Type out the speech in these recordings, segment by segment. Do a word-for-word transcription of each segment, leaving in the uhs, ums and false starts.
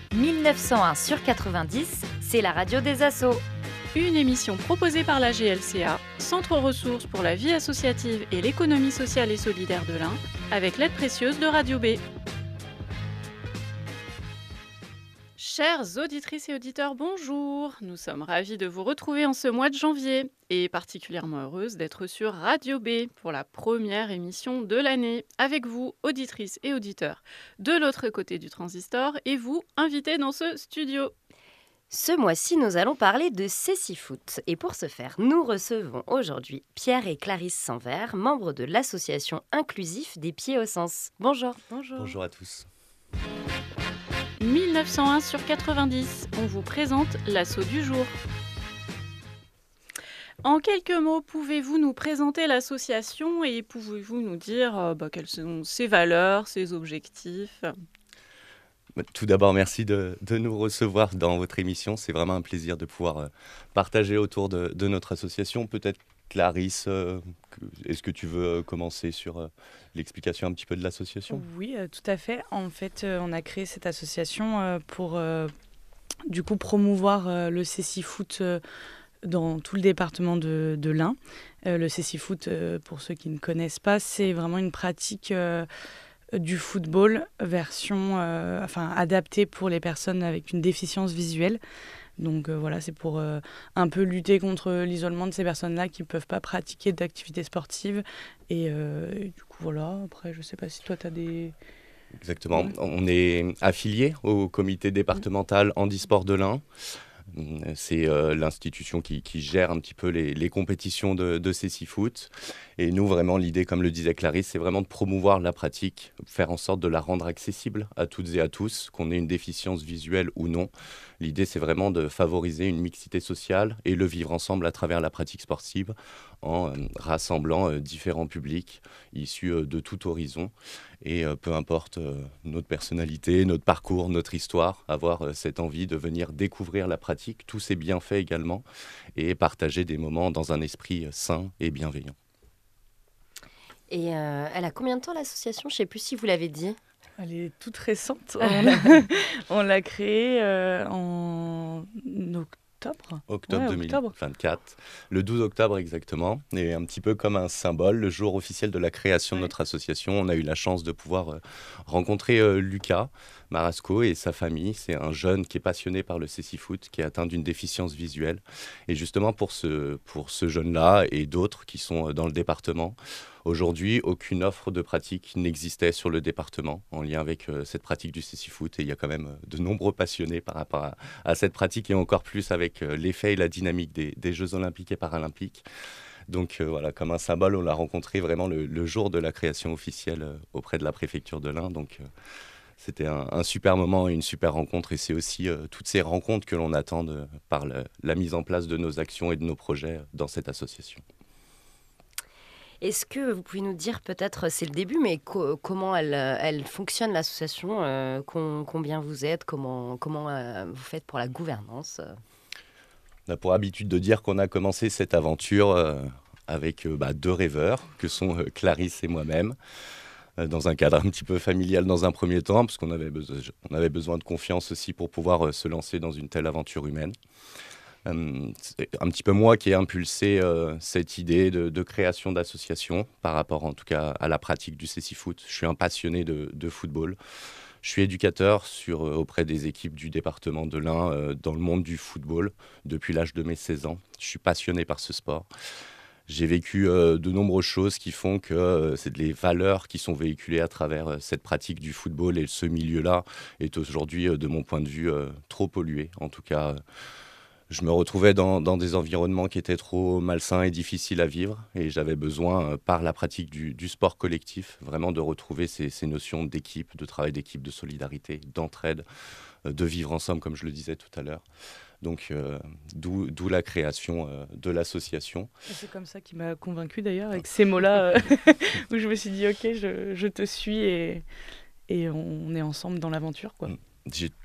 mille neuf cent un sur quatre-vingt-dix, c'est la radio des assos. Une émission proposée par la G L C A, Centre ressources pour la vie associative et l'économie sociale et solidaire de l'Ain, avec l'aide précieuse de Radio B. Chères auditrices et auditeurs, bonjour. Nous sommes ravis de vous retrouver en ce mois de janvier et particulièrement heureuse d'être sur Radio B pour la première émission de l'année avec vous, auditrices et auditeurs, de l'autre côté du transistor et vous, invités dans ce studio. Ce mois-ci, nous allons parler de Cécifoot. Et pour ce faire, nous recevons aujourd'hui Pierre et Clarisse Sanvert, membres de l'association Inclusif des Pieds au Sens. Bonjour. Bonjour. Bonjour à tous. mille neuf cent un sur quatre-vingt-dix, on vous présente l'assaut du jour. En quelques mots, pouvez-vous nous présenter l'association et pouvez-vous nous dire euh, bah, quelles sont ses valeurs, ses objectifs ? Tout d'abord, merci de, de nous recevoir dans votre émission. C'est vraiment un plaisir de pouvoir euh, partager autour de, de notre association. Peut-être Clarisse, euh, est-ce que tu veux commencer sur euh, l'explication un petit peu de l'association ? Oui, euh, tout à fait. En fait, euh, on a créé cette association euh, pour euh, du coup promouvoir euh, le Cécifoot euh, dans tout le département de, de l'Ain. Euh, le Cécifoot, euh, pour ceux qui ne connaissent pas, c'est vraiment une pratique euh, du football version euh, enfin, adaptée pour les personnes avec une déficience visuelle. Donc euh, voilà, c'est pour euh, un peu lutter contre l'isolement de ces personnes-là qui ne peuvent pas pratiquer d'activités sportives. Et, euh, et du coup, voilà, après, je ne sais pas si toi, tu as des... Exactement. Ouais. On est affilié au comité départemental handisport de l'Ain. C'est euh, l'institution qui, qui gère un petit peu les, les compétitions de, de Cécifoot. Et nous, vraiment, l'idée, comme le disait Clarisse, c'est vraiment de promouvoir la pratique, faire en sorte de la rendre accessible à toutes et à tous, qu'on ait une déficience visuelle ou non. L'idée, c'est vraiment de favoriser une mixité sociale et le vivre ensemble à travers la pratique sportive en euh, rassemblant euh, différents publics issus euh, de tout horizon. Et euh, peu importe euh, notre personnalité, notre parcours, notre histoire, avoir euh, cette envie de venir découvrir la pratique, tous ses bienfaits également, et partager des moments dans un esprit sain et bienveillant. Et euh, elle a combien de temps l'association ? Je ne sais plus si vous l'avez dit. Elle est toute récente. on, l'a, on l'a créée euh, en octobre. Octobre Ouais, deux mille vingt-quatre, octobre. le douze octobre exactement, et un petit peu comme un symbole, le jour officiel de la création de Ouais. notre association. On a eu la chance de pouvoir euh, rencontrer euh, Lucas Marasco et sa famille. C'est un jeune qui est passionné par le Cécifoot, qui est atteint d'une déficience visuelle. Et justement pour ce, pour ce jeune-là et d'autres qui sont euh, dans le département, aujourd'hui, aucune offre de pratique n'existait sur le département en lien avec euh, cette pratique du Cécifoot. Et il y a quand même euh, de nombreux passionnés par rapport à, à cette pratique et encore plus avec euh, l'effet et la dynamique des, des Jeux olympiques et paralympiques. Donc euh, voilà, comme un symbole, on l'a rencontré vraiment le, le jour de la création officielle euh, auprès de la préfecture de l'Ain. Donc euh, c'était un, un super moment et une super rencontre. Et c'est aussi euh, toutes ces rencontres que l'on attend de, par le, la mise en place de nos actions et de nos projets dans cette association. Est-ce que vous pouvez nous dire, peut-être, c'est le début, mais co- comment elle, elle fonctionne l'association, euh, com- combien vous êtes, comment, comment euh, vous faites pour la gouvernance ? On a pour habitude de dire qu'on a commencé cette aventure euh, avec euh, bah, deux rêveurs, que sont euh, Clarisse et moi-même, euh, dans un cadre un petit peu familial dans un premier temps, parce qu'on avait, beso- on avait besoin de confiance aussi pour pouvoir euh, se lancer dans une telle aventure humaine. Euh, c'est un petit peu moi qui ai impulsé euh, cette idée de, de création d'association par rapport en tout cas à la pratique du Cécifoot. Je suis un passionné de, de football. Je suis éducateur sur, euh, auprès des équipes du département de l'Ain euh, dans le monde du football depuis l'âge de mes seize ans. Je suis passionné par ce sport. J'ai vécu euh, de nombreuses choses qui font que euh, c'est les valeurs qui sont véhiculées à travers euh, cette pratique du football et ce milieu-là est aujourd'hui, euh, de mon point de vue, euh, trop pollué. En tout cas, euh, je me retrouvais dans, dans des environnements qui étaient trop malsains et difficiles à vivre et j'avais besoin, euh, par la pratique du, du sport collectif, vraiment de retrouver ces, ces notions d'équipe, de travail d'équipe, de solidarité, d'entraide, euh, de vivre ensemble, comme je le disais tout à l'heure. Donc, euh, d'où, d'où la création euh, de l'association. Et c'est comme ça qui m'a convaincue d'ailleurs, avec ces mots-là, euh, où je me suis dit, ok, je, je te suis et, et on est ensemble dans l'aventure, quoi. J'ai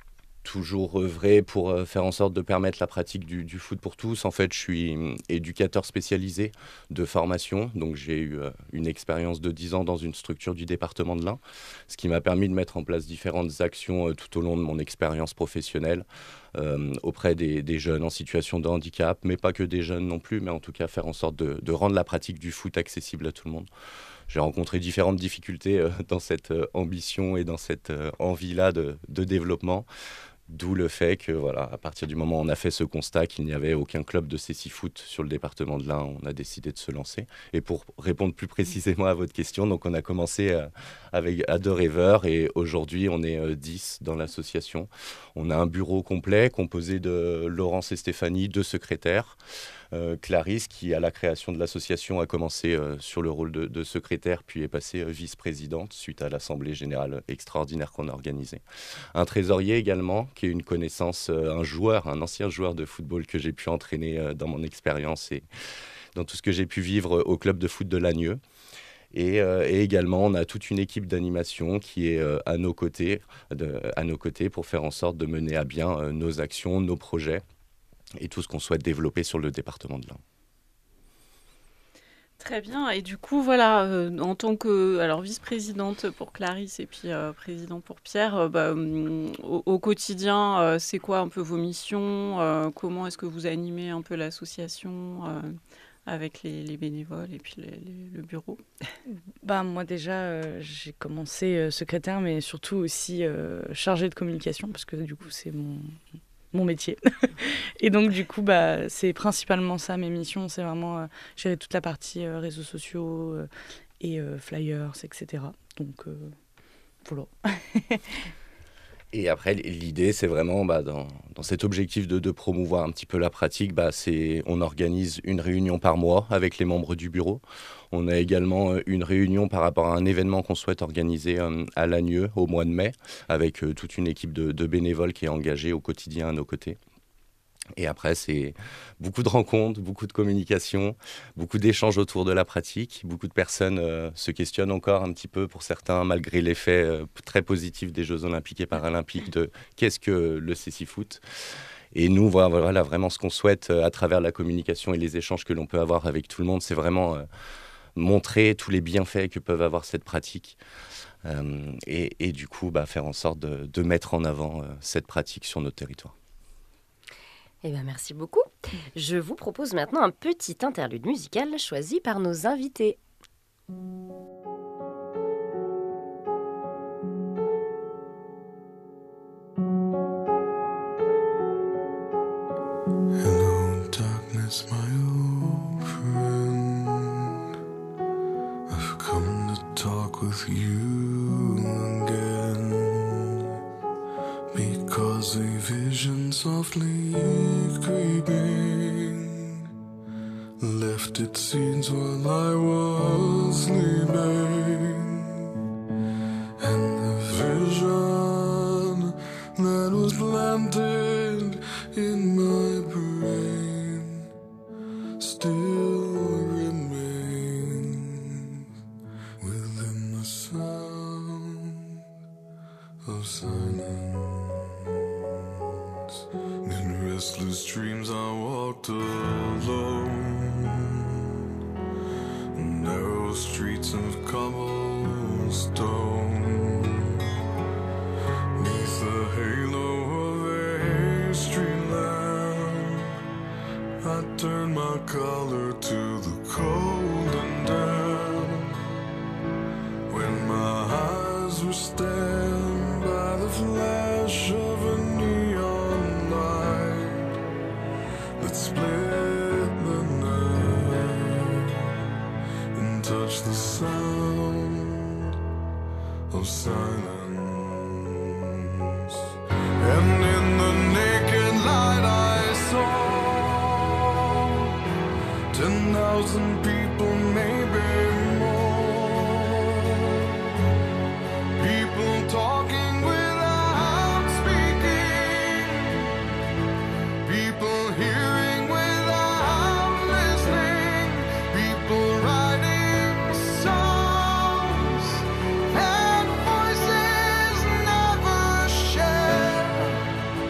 toujours œuvré pour euh, faire en sorte de permettre la pratique du, du foot pour tous. En fait, je suis éducateur spécialisé de formation, donc j'ai eu euh, une expérience de dix ans dans une structure du département de l'Ain, ce qui m'a permis de mettre en place différentes actions euh, tout au long de mon expérience professionnelle euh, auprès des, des jeunes en situation de handicap, mais pas que des jeunes non plus, mais en tout cas faire en sorte de, de rendre la pratique du foot accessible à tout le monde. J'ai rencontré différentes difficultés euh, dans cette euh, ambition et dans cette euh, envie-là de, de développement. D'où le fait que, voilà, à partir du moment où on a fait ce constat qu'il n'y avait aucun club de cécifoot sur le département de l'Ain, on a décidé de se lancer. Et pour répondre plus précisément à votre question, donc on a commencé euh, avec, à deux rêveurs et aujourd'hui on est euh, dix dans l'association. On a un bureau complet composé de Laurence et Stéphanie, deux secrétaires. Euh, Clarisse, qui à la création de l'association a commencé euh, sur le rôle de, de secrétaire, puis est passée euh, vice-présidente suite à l'assemblée générale extraordinaire qu'on a organisée. Un trésorier également, qui est une connaissance, euh, un joueur, un ancien joueur de football que j'ai pu entraîner euh, dans mon expérience et dans tout ce que j'ai pu vivre au club de foot de Lagneux. Et, euh, et également, on a toute une équipe d'animation qui est euh, à nos côtés, de, à nos côtés pour faire en sorte de mener à bien euh, nos actions, nos projets et tout ce qu'on souhaite développer sur le département de l'Ain. Très bien. Et du coup, voilà, euh, en tant que alors, vice-présidente pour Clarisse et puis euh, président pour Pierre, euh, bah, hum, au, au quotidien, euh, c'est quoi un peu vos missions euh, Comment est-ce que vous animez un peu l'association euh, avec les, les bénévoles et puis les, les, le bureau? Bah, moi déjà, euh, j'ai commencé euh, secrétaire, mais surtout aussi euh, chargée de communication, parce que du coup, c'est mon... mon métier. Et donc, du coup, bah, c'est principalement ça, mes missions. C'est vraiment euh, gérer toute la partie euh, réseaux sociaux euh, et euh, flyers, et cetera. Donc, euh, voilà. Et après, l'idée, c'est vraiment, bah, dans, dans cet objectif de, de promouvoir un petit peu la pratique, bah, c'est, on organise une réunion par mois avec les membres du bureau. On a également une réunion par rapport à un événement qu'on souhaite organiser euh, à Lagneux au mois de mai, avec euh, toute une équipe de, de bénévoles qui est engagée au quotidien à nos côtés. Et après, c'est beaucoup de rencontres, beaucoup de communication, beaucoup d'échanges autour de la pratique. Beaucoup de personnes euh, se questionnent encore un petit peu, pour certains, malgré l'effet euh, très positif des Jeux Olympiques et Paralympiques, de qu'est-ce que le cécifoot. Et nous, voilà, voilà vraiment ce qu'on souhaite euh, à travers la communication et les échanges que l'on peut avoir avec tout le monde, c'est vraiment euh, montrer tous les bienfaits que peuvent avoir cette pratique. Euh, et, et du coup, bah, faire en sorte de, de mettre en avant euh, cette pratique sur notre territoire. Eh bien, merci beaucoup. Je vous propose maintenant un petit interlude musical choisi par nos invités. Hello, darkness, my old friend. I've come to talk with you again. Because a vision softly creeping left its seeds while I was sleeping. And the vision that was planted in my brain still remains within the sound of silence. In restless dreams I walked alone, narrow streets of cobblestone, neath the halo of a street lamp. I turned my collar to the cold and damp, when my eyes were stabbed by the flash of a neon light that split the night and touched the sound of silence. And in the naked light I saw ten thousand people, maybe more, people talking without speaking, people hearing without listening, people writing songs that voices never share.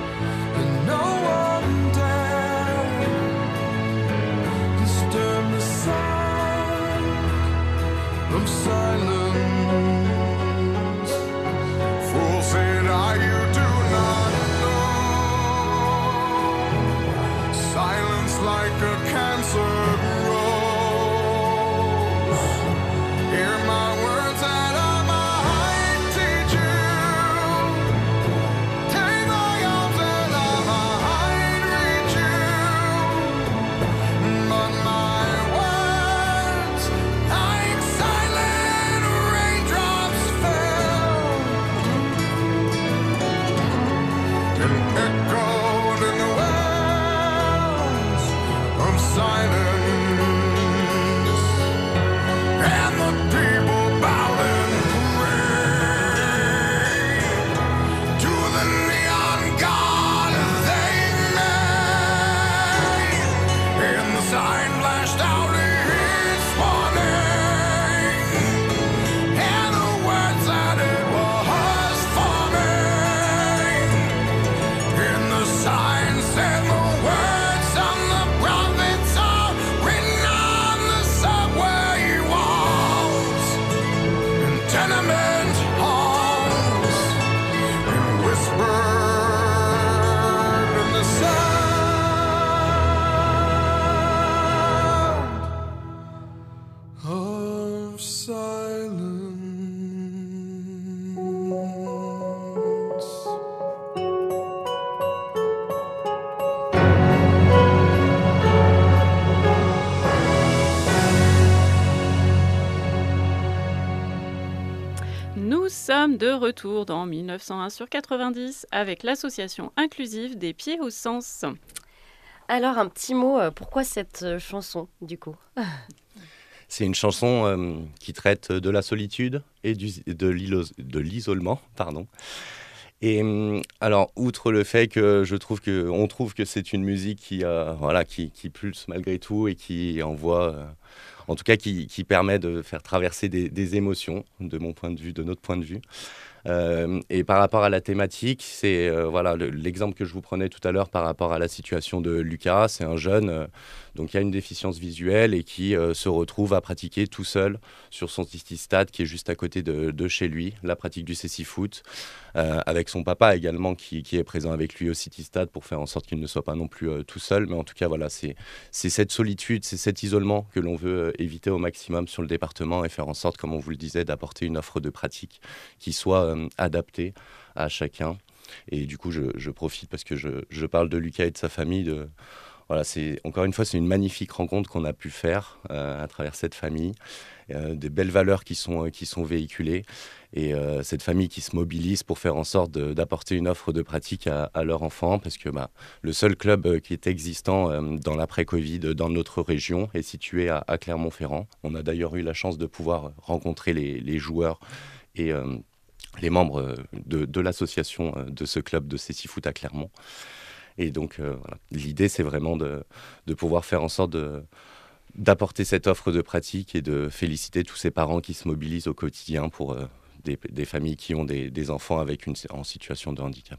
sommes de retour dans mille neuf cent un sur quatre-vingt-dix avec l'association inclusive des pieds au sens. Alors, un petit mot, euh, pourquoi cette euh, chanson, du coup? C'est une chanson euh, qui traite de la solitude et du, de, l'ilo- de l'isolement, pardon. Et hum, alors, outre le fait que je trouve que, on trouve que c'est une musique qui, euh, voilà, qui, qui pulse malgré tout et qui envoie, euh, en tout cas, qui, qui permet de faire traverser des, des émotions, de mon point de vue, de notre point de vue. Euh, et par rapport à la thématique, c'est euh, voilà le- l'exemple que je vous prenais tout à l'heure par rapport à la situation de Lucas. C'est un jeune euh, donc qui a une déficience visuelle et qui euh, se retrouve à pratiquer tout seul sur son city-stade qui est juste à côté de, de chez lui, la pratique du cécifoot, euh, avec son papa également qui, qui est présent avec lui au city-stade pour faire en sorte qu'il ne soit pas non plus euh, tout seul. Mais en tout cas, voilà, c'est c'est cette solitude, c'est cet isolement que l'on veut euh, éviter au maximum sur le département et faire en sorte, comme on vous le disait, d'apporter une offre de pratique qui soit euh, adapté à chacun. Et du coup, je, je profite parce que je, je parle de Lucas et de sa famille. De, voilà, c'est, encore une fois, c'est une magnifique rencontre qu'on a pu faire euh, à travers cette famille. Euh, des belles valeurs qui sont, euh, qui sont véhiculées. Et euh, cette famille qui se mobilise pour faire en sorte de, d'apporter une offre de pratique à, à leur enfant. Parce que bah, le seul club euh, qui est existant euh, dans l'après-Covid dans notre région est situé à, à Clermont-Ferrand. On a d'ailleurs eu la chance de pouvoir rencontrer les, les joueurs et euh, les membres de, de l'association de ce club de cécifoot à Clermont. Et donc, euh, voilà. L'idée, c'est vraiment de, de pouvoir faire en sorte de, d'apporter cette offre de pratique et de féliciter tous ces parents qui se mobilisent au quotidien pour euh, des, des familles qui ont des, des enfants avec une, en situation de handicap.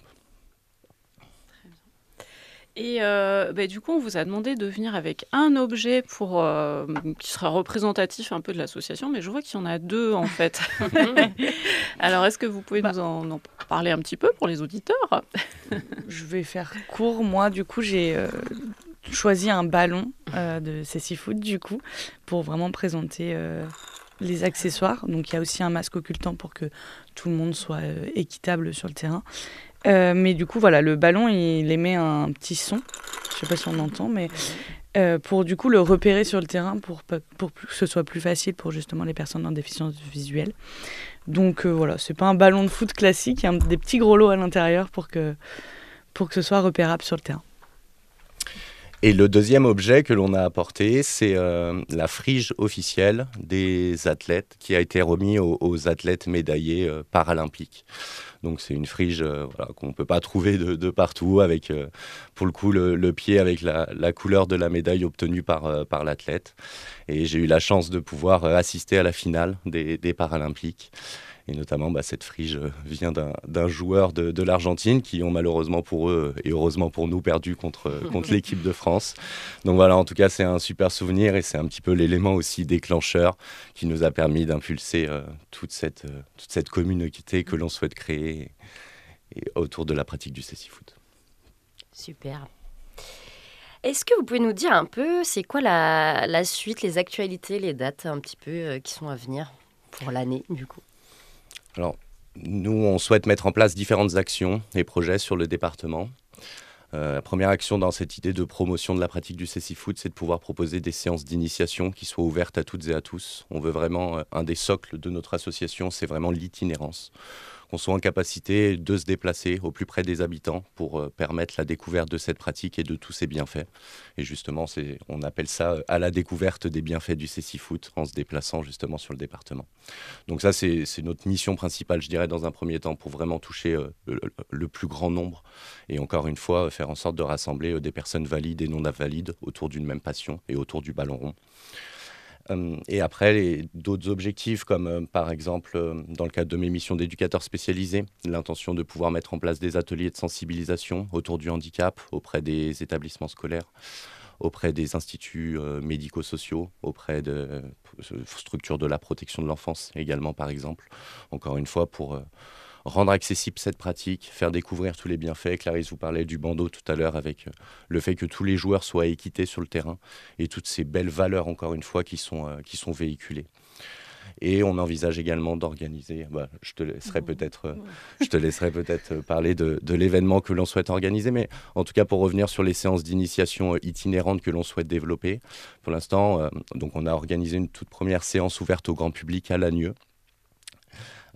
Et euh, bah, du coup, on vous a demandé de venir avec un objet pour, euh, qui sera représentatif un peu de l'association, mais je vois qu'il y en a deux en fait. Alors, est-ce que vous pouvez Bah. nous en, en parler un petit peu pour les auditeurs? Je vais faire court. Moi, du coup, j'ai euh, choisi un ballon euh, de cécifoot, du coup, pour vraiment présenter euh, les accessoires. Donc, il y a aussi un masque occultant pour que tout le monde soit euh, équitable sur le terrain. Euh, mais du coup, voilà, le ballon, il émet un petit son. Je sais pas si on entend, mais euh, pour du coup le repérer sur le terrain pour, pa- pour que ce soit plus facile pour justement les personnes en déficience visuelle. Donc euh, voilà, c'est pas un ballon de foot classique, il y a un- des petits gros lots à l'intérieur pour que, pour que ce soit repérable sur le terrain. Et le deuxième objet que l'on a apporté, c'est euh, la frige officielle des athlètes qui a été remis aux, aux athlètes médaillés euh, paralympiques. Donc c'est une frige euh, voilà, qu'on ne peut pas trouver de, de partout, avec euh, pour le coup le, le pied avec la, la couleur de la médaille obtenue par, euh, par l'athlète. Et j'ai eu la chance de pouvoir euh, assister à la finale des, des Paralympiques. Et notamment, bah, cette frige euh, vient d'un, d'un joueur de, de l'Argentine qui ont malheureusement pour eux et heureusement pour nous perdu contre, euh, contre l'équipe de France. Donc voilà, en tout cas, c'est un super souvenir et c'est un petit peu l'élément aussi déclencheur qui nous a permis d'impulser euh, toute, cette, euh, toute cette communauté que l'on souhaite créer et, et autour de la pratique du cécifoot. Super. Est-ce que vous pouvez nous dire un peu, c'est quoi la, la suite, les actualités, les dates un petit peu euh, qui sont à venir pour l'année, du coup? Alors, nous, on souhaite mettre en place différentes actions et projets sur le département. Euh, la première action dans cette idée de promotion de la pratique du cécifoot, c'est de pouvoir proposer des séances d'initiation qui soient ouvertes à toutes et à tous. On veut vraiment, euh, un des socles de notre association, c'est vraiment l'itinérance. Qu'on soit en capacité de se déplacer au plus près des habitants pour euh, permettre la découverte de cette pratique et de tous ses bienfaits. Et justement, c'est, on appelle ça euh, à la découverte des bienfaits du cécifoot en se déplaçant justement sur le département. Donc ça, c'est, c'est notre mission principale, je dirais, dans un premier temps, pour vraiment toucher euh, le, le plus grand nombre. Et encore une fois, faire en sorte de rassembler euh, des personnes valides et non valides autour d'une même passion et autour du ballon rond. Euh, et après, les, d'autres objectifs, comme euh, par exemple, euh, dans le cadre de mes missions d'éducateur spécialisé, l'intention de pouvoir mettre en place des ateliers de sensibilisation autour du handicap auprès des établissements scolaires, auprès des instituts euh, médico-sociaux, auprès de euh, structures de la protection de l'enfance également, par exemple. Encore une fois, pour... Euh, rendre accessible cette pratique, faire découvrir tous les bienfaits. Clarisse vous parlait du bandeau tout à l'heure avec le fait que tous les joueurs soient équités sur le terrain et toutes ces belles valeurs, encore une fois, qui sont, euh, qui sont véhiculées. Et on envisage également d'organiser, bah, je te laisserai peut-être, euh, je te laisserai peut-être parler de, de l'événement que l'on souhaite organiser, mais en tout cas pour revenir sur les séances d'initiation euh, itinérantes que l'on souhaite développer. Pour l'instant, euh, donc on a organisé une toute première séance ouverte au grand public à Lagnieu.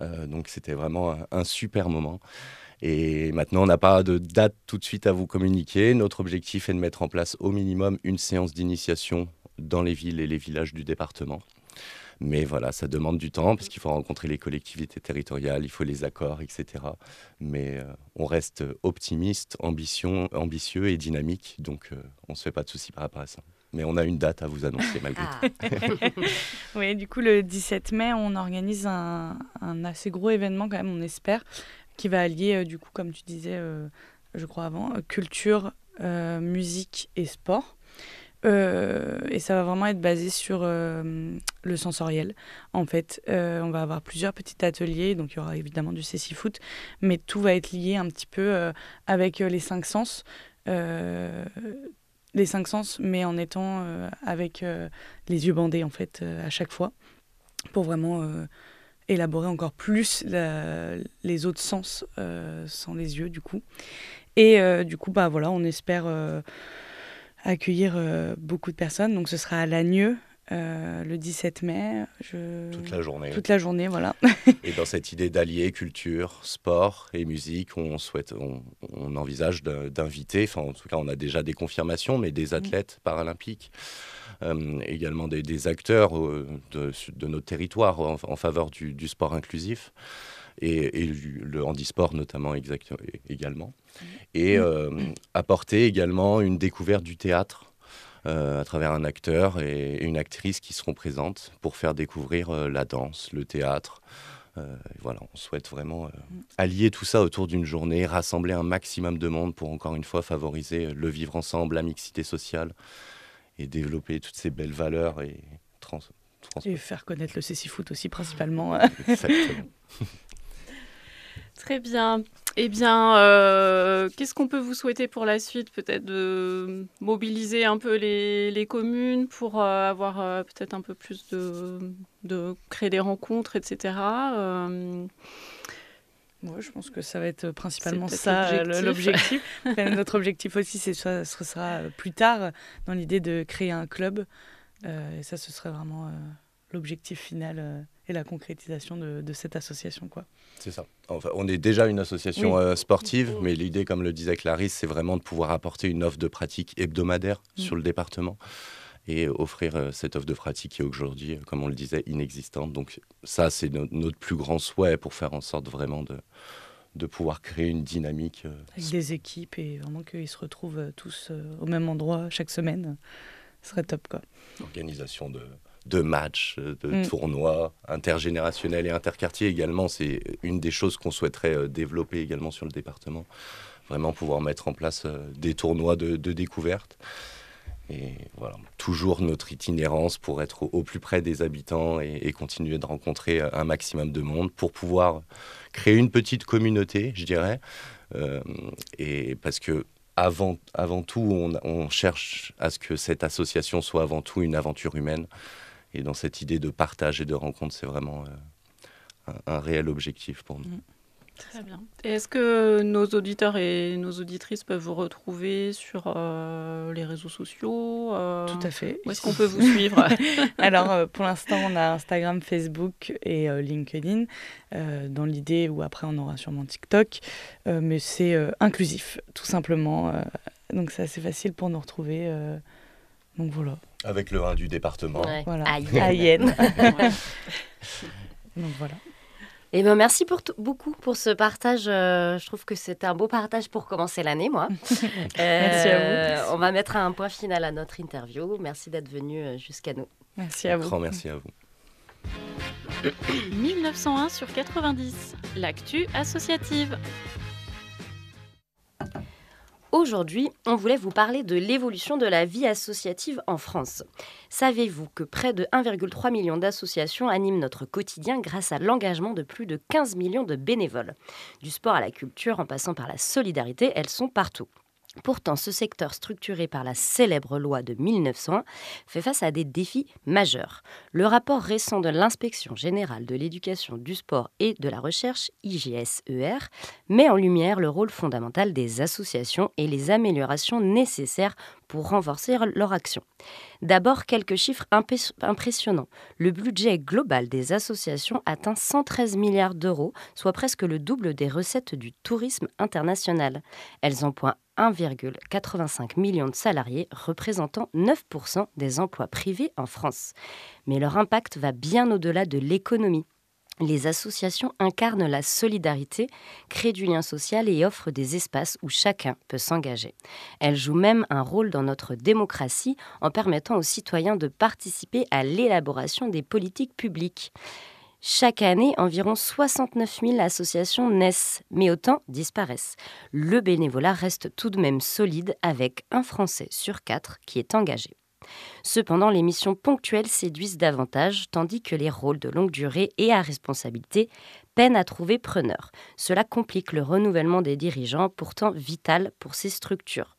Euh, donc c'était vraiment un, un super moment. Et maintenant, on n'a pas de date tout de suite à vous communiquer. Notre objectif est de mettre en place au minimum une séance d'initiation dans les villes et les villages du département. Mais voilà, ça demande du temps parce qu'il faut rencontrer les collectivités territoriales, il faut les accords, et cetera. Mais euh, on reste optimiste, ambition, ambitieux et dynamique. Donc, euh, on ne se fait pas de soucis par rapport à ça. Mais on a une date à vous annoncer malgré Ah. tout. Oui, du coup, le dix-sept mai, on organise un, un assez gros événement quand même, on espère, qui va allier, euh, du coup, comme tu disais, euh, je crois avant, euh, culture, euh, musique et sport. Euh, et ça va vraiment être basé sur euh, le sensoriel. En fait, euh, on va avoir plusieurs petits ateliers, donc il y aura évidemment du cécifoot, mais tout va être lié un petit peu euh, avec euh, les cinq sens. Euh, les cinq sens, mais en étant euh, avec euh, les yeux bandés, en fait, euh, à chaque fois, pour vraiment euh, élaborer encore plus la- les autres sens euh, sans les yeux, du coup. Et euh, du coup, bah voilà, on espère euh, accueillir euh, beaucoup de personnes. Donc, ce sera à Lagneux euh, le dix-sept mai. Je... Toute la journée. Toute la journée, voilà. Et dans cette idée d'allier culture, sport et musique, on souhaite, on, on envisage de- d'inviter, enfin en tout cas on a déjà des confirmations, mais des athlètes paralympiques, euh, également des, des acteurs euh, de, de notre territoire en, en faveur du, du sport inclusif et, et le, le handisport notamment exact, également. Et euh, apporter également une découverte du théâtre. Euh, à travers un acteur et une actrice qui seront présentes pour faire découvrir euh, la danse, le théâtre. Euh, et voilà, on souhaite vraiment euh, allier tout ça autour d'une journée, rassembler un maximum de monde pour encore une fois favoriser le vivre ensemble, la mixité sociale et développer toutes ces belles valeurs et trans. trans- Et faire connaître le cécifoot aussi, principalement. Exactement. Très bien. Eh bien, euh, qu'est-ce qu'on peut vous souhaiter pour la suite? Peut-être de mobiliser un peu les, les communes pour euh, avoir euh, peut-être un peu plus de, de créer des rencontres, et cetera. Euh, Ouais, je pense que ça va être principalement C'est peut-être ça, euh, l'objectif. l'objectif. Après, notre objectif aussi, c'est ça, ce sera euh, plus tard, euh, dans l'idée de créer un club. Euh, et ça, ce serait vraiment euh, l'objectif final euh, et la concrétisation de, de cette association, quoi. C'est ça. Enfin, on est déjà une association Oui. euh, sportive, mais l'idée, comme le disait Clarisse, c'est vraiment de pouvoir apporter une offre de pratique hebdomadaire Mm. sur le département et offrir euh, cette offre de pratique qui est aujourd'hui, euh, comme on le disait, inexistante. Donc ça, c'est no- notre plus grand souhait pour faire en sorte vraiment de, de pouvoir créer une dynamique. euh, Avec des équipes et vraiment qu'ils se retrouvent euh, tous euh, au même endroit chaque semaine. Ce serait top, quoi. organisation de, de matchs, euh, de Mm. tournois intergénérationnels et interquartiers également. C'est une des choses qu'on souhaiterait euh, développer également sur le département. Vraiment pouvoir mettre en place euh, des tournois de, de découverte. Et voilà, toujours notre itinérance pour être au, au plus près des habitants et, et continuer de rencontrer un maximum de monde pour pouvoir créer une petite communauté, je dirais. Euh, et parce que avant, avant tout, on, on cherche à ce que cette association soit avant tout une aventure humaine. Et dans cette idée de partage et de rencontre, c'est vraiment euh, un, un réel objectif pour nous. Très bien. Et est-ce que nos auditeurs et nos auditrices peuvent vous retrouver sur euh, les réseaux sociaux euh, Tout à fait. Où est-ce qu'on peut vous suivre? Alors, euh, pour l'instant, on a Instagram, Facebook et euh, LinkedIn, euh, dans l'idée où après, on aura sûrement TikTok. Euh, mais c'est euh, inclusif, tout simplement. euh, donc, c'est assez facile pour nous retrouver. euh, donc, voilà. Avec le un du département. Ouais. voilà. Ah, yeah. À Yen. Ouais. Donc, voilà. Eh ben, merci pour t- beaucoup pour ce partage. euh, je trouve que c'était un beau partage pour commencer l'année, moi. Merci à Euh, On va mettre un point final à notre interview. Merci d'être venu euh, jusqu'à nous. Merci à Un vous. grand merci à vous. mille neuf cent un sur quatre-vingt-dix, l'actu associative. Aujourd'hui, on voulait vous parler de l'évolution de la vie associative en France. Savez-vous que près de un virgule trois million d'associations animent notre quotidien grâce à l'engagement de plus de quinze millions de bénévoles? Du sport à la culture, en passant par la solidarité, elles sont partout. Pourtant, ce secteur structuré par la célèbre loi de mille neuf cent un fait face à des défis majeurs. Le rapport récent de l'Inspection générale de l'éducation, du sport et de la recherche, I G S E R, met en lumière le rôle fondamental des associations et les améliorations nécessaires pour renforcer leur action. D'abord, quelques chiffres impé- impressionnants. Le budget global des associations atteint cent treize milliards d'euros, soit presque le double des recettes du tourisme international. Elles emploient un virgule quatre-vingt-cinq million de salariés, représentant neuf pour cent des emplois privés en France. Mais leur impact va bien au-delà de l'économie. Les associations incarnent la solidarité, créent du lien social et offrent des espaces où chacun peut s'engager. Elles jouent même un rôle dans notre démocratie en permettant aux citoyens de participer à l'élaboration des politiques publiques. Chaque année, environ soixante-neuf mille associations naissent, mais autant disparaissent. Le bénévolat reste tout de même solide avec un Français sur quatre qui est engagé. Cependant, les missions ponctuelles séduisent davantage, tandis que les rôles de longue durée et à responsabilité peinent à trouver preneur. Cela complique le renouvellement des dirigeants, pourtant vital pour ces structures.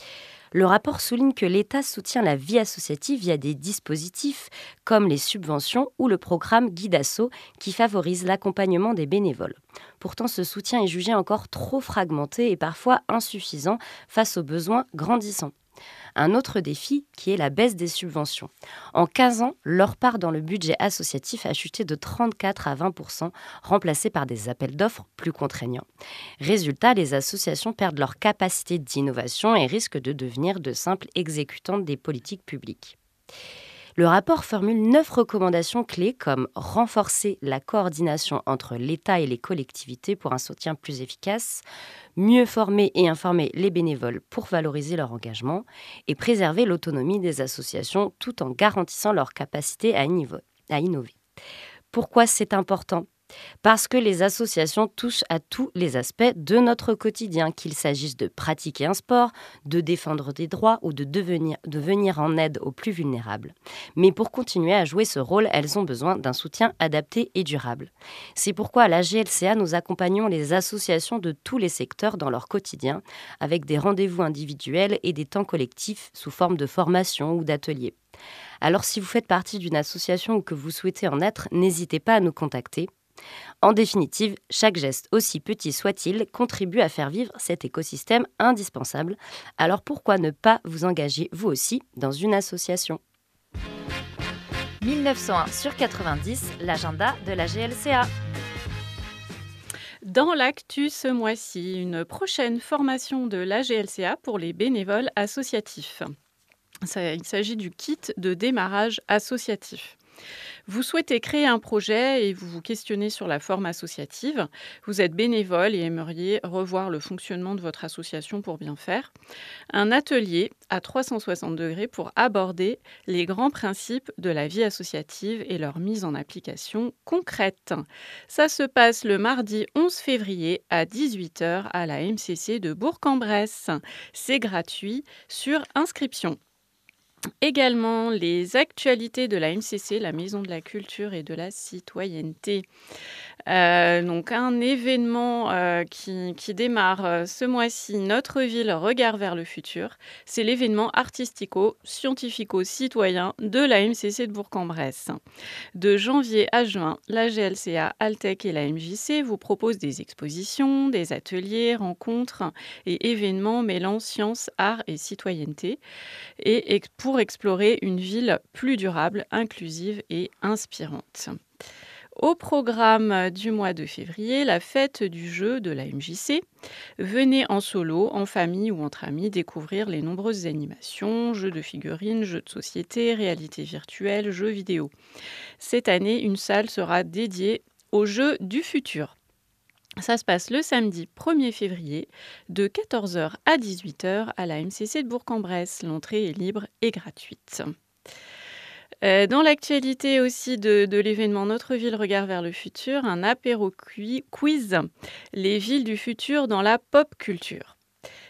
Le rapport souligne que l'État soutient la vie associative via des dispositifs comme les subventions ou le programme Guidasso qui favorise l'accompagnement des bénévoles. Pourtant, ce soutien est jugé encore trop fragmenté et parfois insuffisant face aux besoins grandissants. Un autre défi qui est la baisse des subventions. En quinze ans, leur part dans le budget associatif a chuté de trente-quatre à vingt pour cent, remplacée par des appels d'offres plus contraignants. Résultat, les associations perdent leur capacité d'innovation et risquent de devenir de simples exécutantes des politiques publiques. Le rapport formule neuf recommandations clés comme renforcer la coordination entre l'État et les collectivités pour un soutien plus efficace, mieux former et informer les bénévoles pour valoriser leur engagement et préserver l'autonomie des associations tout en garantissant leur capacité à innover. Pourquoi c'est important ? Parce que les associations touchent à tous les aspects de notre quotidien, qu'il s'agisse de pratiquer un sport, de défendre des droits ou de, devenir, de venir en aide aux plus vulnérables. Mais pour continuer à jouer ce rôle, elles ont besoin d'un soutien adapté et durable. C'est pourquoi à la G L C A, nous accompagnons les associations de tous les secteurs dans leur quotidien, avec des rendez-vous individuels et des temps collectifs sous forme de formation ou d'ateliers. Alors si vous faites partie d'une association ou que vous souhaitez en être, n'hésitez pas à nous contacter. En définitive, chaque geste, aussi petit soit-il, contribue à faire vivre cet écosystème indispensable. Alors pourquoi ne pas vous engager, vous aussi, dans une association ? mille neuf cent un sur quatre-vingt-dix, l'agenda de la G L C A. Dans l'actu ce mois-ci, une prochaine formation de l'A G L C A pour les bénévoles associatifs. Ça, il s'agit du kit de démarrage associatif. Vous souhaitez créer un projet et vous vous questionnez sur la forme associative. Vous êtes bénévole et aimeriez revoir le fonctionnement de votre association pour bien faire. Un atelier à trois cent soixante degrés pour aborder les grands principes de la vie associative et leur mise en application concrète. Ça se passe le mardi onze février à dix-huit heures à la M C C de Bourg-en-Bresse. C'est gratuit sur inscription. Également, les actualités de la M C C, la Maison de la Culture et de la Citoyenneté. Euh, donc, un événement euh, qui, qui démarre euh, ce mois-ci, Notre ville, regard vers le futur. C'est l'événement artistico-scientifico-citoyen de la M C C de Bourg-en-Bresse. De janvier à juin, la G L C A, Altec et la M J C vous proposent des expositions, des ateliers, rencontres et événements mêlant sciences, arts et citoyenneté. Et pour explorer une ville plus durable, inclusive et inspirante. Au programme du mois de février, la fête du jeu de la M J C. Venez en solo, en famille ou entre amis découvrir les nombreuses animations, jeux de figurines, jeux de société, réalité virtuelle, jeux vidéo. Cette année, une salle sera dédiée aux jeux du futur. Ça se passe le samedi premier février de quatorze heures à dix-huit heures à la M C C de Bourg-en-Bresse. L'entrée est libre et gratuite. Euh, dans l'actualité aussi de, de l'événement Notre ville, regard vers le futur, un apéro quiz, les villes du futur dans la pop culture.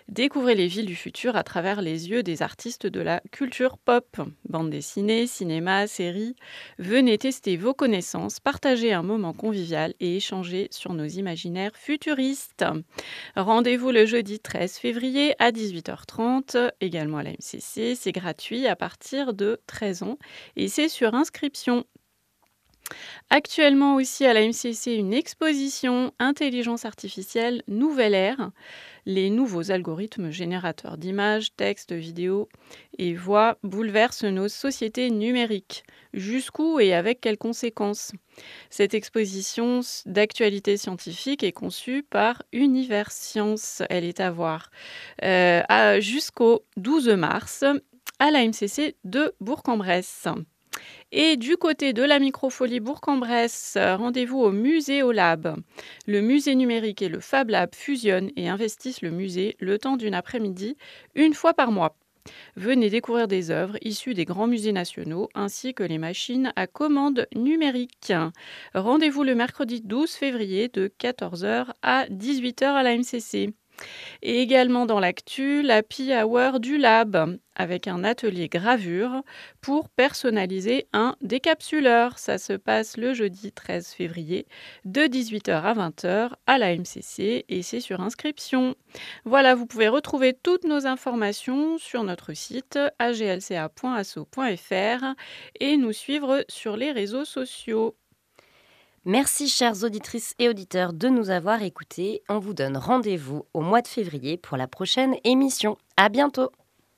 Découvrez les villes du futur à travers les yeux des artistes de la culture pop. Bande dessinée, cinéma, séries. Venez tester vos connaissances, partager un moment convivial et échanger sur nos imaginaires futuristes. Rendez-vous le jeudi treize février à dix-huit heures trente, également à la M C C. C'est gratuit à partir de treize ans et c'est sur inscription. Actuellement aussi à la M C C, une exposition Intelligence artificielle, nouvelle ère. Les nouveaux algorithmes générateurs d'images, textes, vidéos et voix bouleversent nos sociétés numériques. Jusqu'où et avec quelles conséquences ? Cette exposition d'actualité scientifique est conçue par Univers Science. Elle est à voir euh, à- jusqu'au douze mars à la M C C de Bourg-en-Bresse. Et du côté de la Microfolie Bourg-en-Bresse, rendez-vous au Musée au Lab. Le musée numérique et le Fab Lab fusionnent et investissent le musée le temps d'une après-midi, une fois par mois. Venez découvrir des œuvres issues des grands musées nationaux ainsi que les machines à commande numérique. Rendez-vous le mercredi douze février de quatorze heures à dix-huit heures à la M C C. Et également dans l'actu, l'Happy Hour du Lab, avec un atelier gravure pour personnaliser un décapsuleur. Ça se passe le jeudi treize février de dix-huit heures à vingt heures à la M C C et c'est sur inscription. Voilà, vous pouvez retrouver toutes nos informations sur notre site a g l c a point asso point f r et nous suivre sur les réseaux sociaux. Merci, chères auditrices et auditeurs, de nous avoir écoutés. On vous donne rendez-vous au mois de février pour la prochaine émission. À bientôt.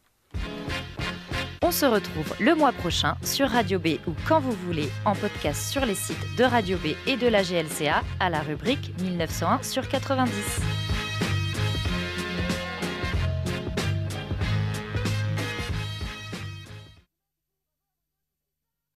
On se retrouve le mois prochain sur Radio B ou quand vous voulez en podcast sur les sites de Radio B et de la G L C A à la rubrique mille neuf cent un sur quatre-vingt-dix.